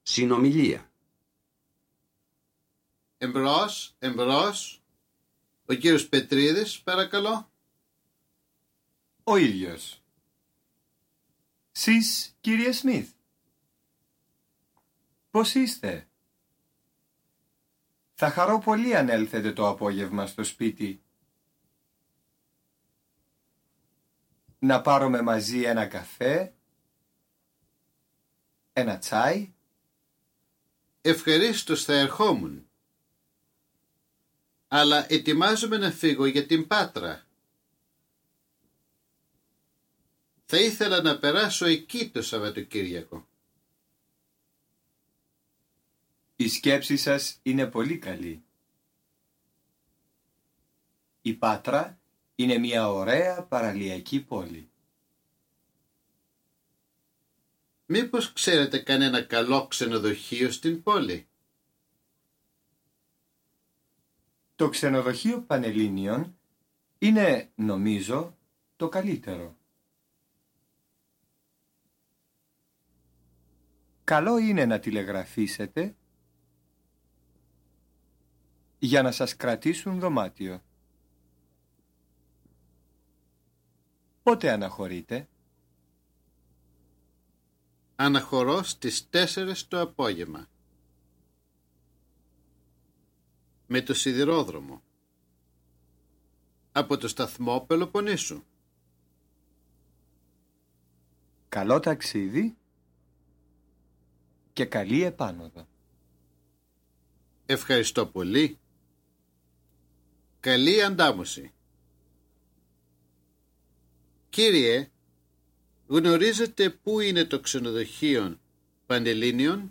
Συνομιλία. Εμπρός, εμπρός. Ο κύριος Πετρίδης, παρακαλώ. Ο ίδιος. Σεις, κύριε Σμιθ. Πώς είστε? Θα χαρώ πολύ αν έλθετε το απόγευμα στο σπίτι. Να πάρουμε μαζί ένα καφέ, ένα τσάι. Ευχαρίστως θα ερχόμουν. Αλλά ετοιμάζομαι να φύγω για την Πάτρα. Θα ήθελα να περάσω εκεί το Σαββατοκύριακο. Η σκέψη σας είναι πολύ καλή. Η Πάτρα είναι μια ωραία παραλιακή πόλη. Μήπως ξέρετε κανένα καλό ξενοδοχείο στην πόλη? Το ξενοδοχείο Πανελλήνιων είναι, νομίζω, το καλύτερο. Καλό είναι να τηλεγραφήσετε για να σας κρατήσουν δωμάτιο. Πότε αναχωρείτε? Αναχωρώ στις 4 το απόγευμα. Με το σιδηρόδρομο. Από το σταθμό Πελοποννήσου. Καλό ταξίδι και καλή επάνωδο. Ευχαριστώ πολύ. Καλή αντάμωση. Κύριε, γνωρίζετε πού είναι το ξενοδοχείο Πανελλήνιων?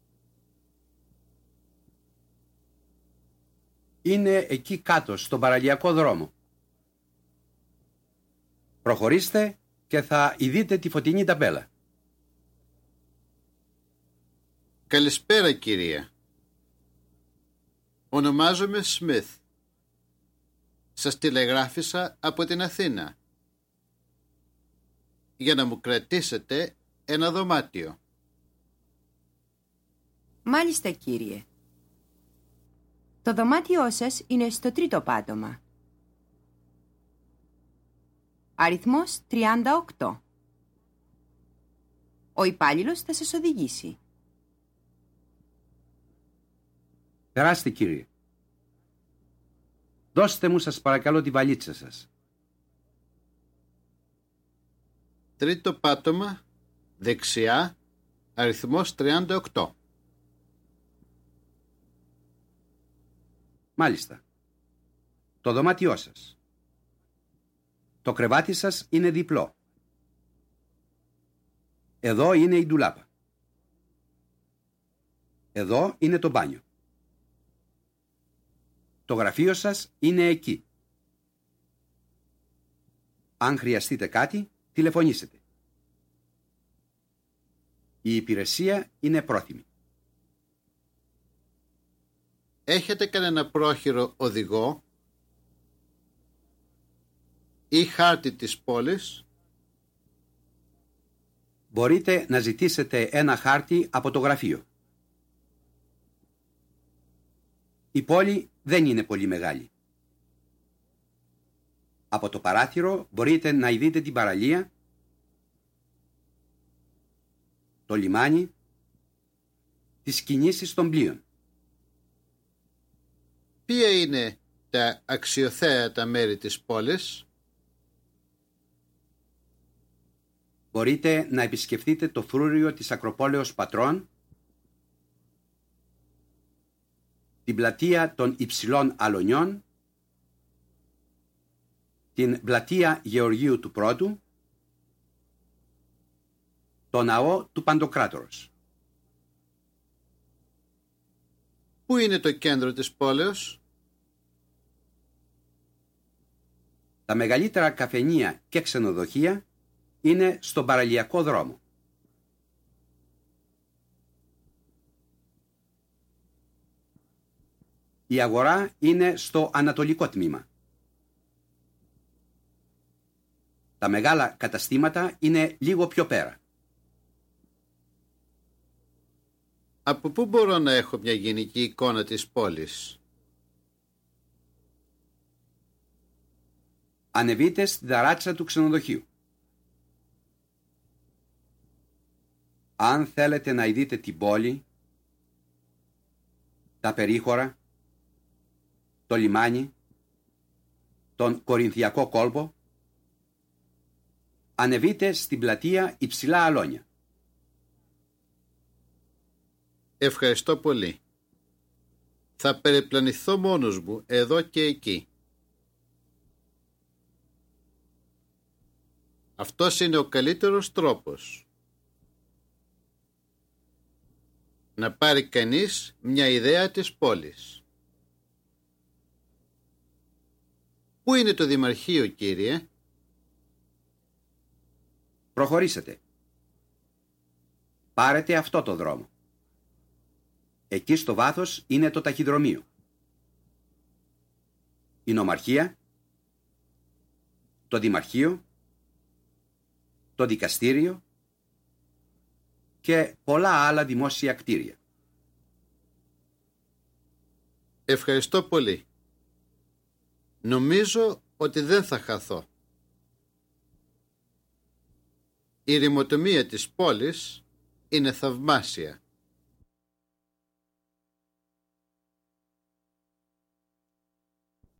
Είναι εκεί κάτω, στον παραλιακό δρόμο. Προχωρήστε και θα ειδείτε τη φωτεινή ταμπέλα. Καλησπέρα, κυρία. Ονομάζομαι Σμιθ. Σας τηλεγράφησα από την Αθήνα για να μου κρατήσετε ένα δωμάτιο. Μάλιστα, κύριε. Το δωμάτιό σας είναι στο 3ο πάτωμα. Αριθμός 38. Ο υπάλληλος θα σας οδηγήσει. Περάστε, κύριε. Δώστε μου, σας παρακαλώ, τη βαλίτσα σας. 3ο πάτωμα, δεξιά, αριθμός 38. Μάλιστα. Το δωμάτιό σας. Το κρεβάτι σας είναι διπλό. Εδώ είναι η ντουλάπα. Εδώ είναι το μπάνιο. Το γραφείο σας είναι εκεί. Αν χρειαστείτε κάτι, τηλεφωνήσετε. Η υπηρεσία είναι πρόθυμη. Έχετε κανένα πρόχειρο οδηγό ή χάρτη της πόλης? Μπορείτε να ζητήσετε ένα χάρτη από το γραφείο. Η πόλη δεν είναι πολύ μεγάλη. Από το παράθυρο μπορείτε να ειδείτε την παραλία, το λιμάνι, τις κινήσεις των πλοίων. Ποια είναι τα αξιοθέατα μέρη της πόλης? Μπορείτε να επισκεφτείτε το φρούριο της Ακροπόλεως Πατρών, την πλατεία των Υψηλών Αλωνιών, την πλατεία Γεωργίου του Πρώτου, το ναό του Παντοκράτορος. Πού είναι το κέντρο της πόλεως? Τα μεγαλύτερα καφενεία και ξενοδοχεία είναι στον παραλιακό δρόμο. Η αγορά είναι στο ανατολικό τμήμα. Τα μεγάλα καταστήματα είναι λίγο πιο πέρα. Από πού μπορώ να έχω μια γενική εικόνα της πόλης? Ανεβείτε στην ταράτσα του ξενοδοχείου. Αν θέλετε να δείτε την πόλη, τα περίχωρα, το λιμάνι, τον Κορινθιακό κόλπο, ανεβείτε στην πλατεία Υψηλά Αλόνια. Ευχαριστώ πολύ. Θα περιπλανηθώ μόνος μου εδώ και εκεί. Αυτός είναι ο καλύτερος τρόπος να πάρει κανείς μια ιδέα της πόλης. Πού είναι το Δημαρχείο, κύριε? Προχωρήσετε. Πάρετε αυτό το δρόμο. Εκεί στο βάθος είναι το ταχυδρομείο. Η νομαρχία, το δημαρχείο, το δικαστήριο και πολλά άλλα δημόσια κτίρια. Ευχαριστώ πολύ. Νομίζω ότι δεν θα χαθώ. Η ρημοτομία της πόλης είναι θαυμάσια.